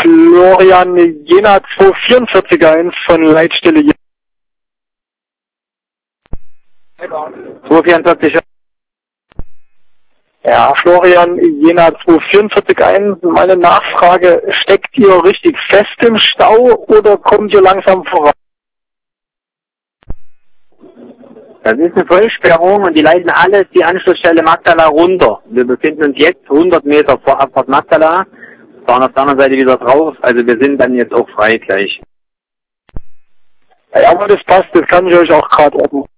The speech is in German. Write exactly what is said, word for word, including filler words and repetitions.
Florian Jena zwei vierundvierzig eins von Leitstelle Jena. zwei vierundvierzig. Ja, Florian Jena zwei vierundvierzig eins. Meine Nachfrage, steckt ihr richtig fest im Stau oder kommt ihr langsam voran? Das ist eine Vollsperrung und die leiten alles die Anschlussstelle Magdala runter. Wir befinden uns jetzt hundert Meter vor Abfahrt Magdala, fahren auf der anderen Seite wieder drauf, also wir sind dann jetzt auch frei gleich. Ja, aber das passt, das kann ich euch auch gerade ordnen.